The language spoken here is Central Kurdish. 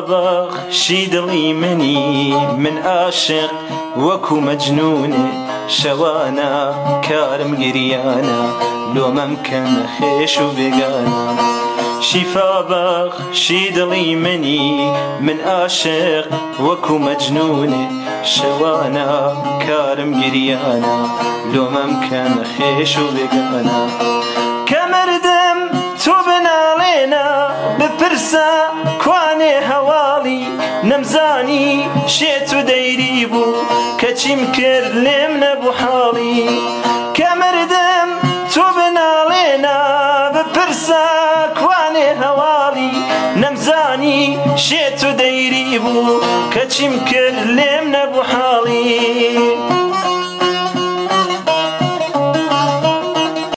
بەخشی دڵی منی من عاشق وەکو مەجنونێ شەوانە کارم گریانە لۆمەم کەنە خێش و بێگانە شیفا بەخشی دڵی منی من عاشق وەکو مەجنونێ شەوانە کارم گریانە لۆمەم کەنە خێش و بێگانە کە مردم تۆ بناڵێنە بپرسە کوانێ هەواڵی نەمزانی شێت و دەیری بوو کەچیم کرد لێم نەبوو حاڵی کە مردم تۆ بناڵێنە بپرسە کوانێ هەواڵی نەمزانی شێت و دەیری بوو کەچیم کرد لێم نەبوو حاڵی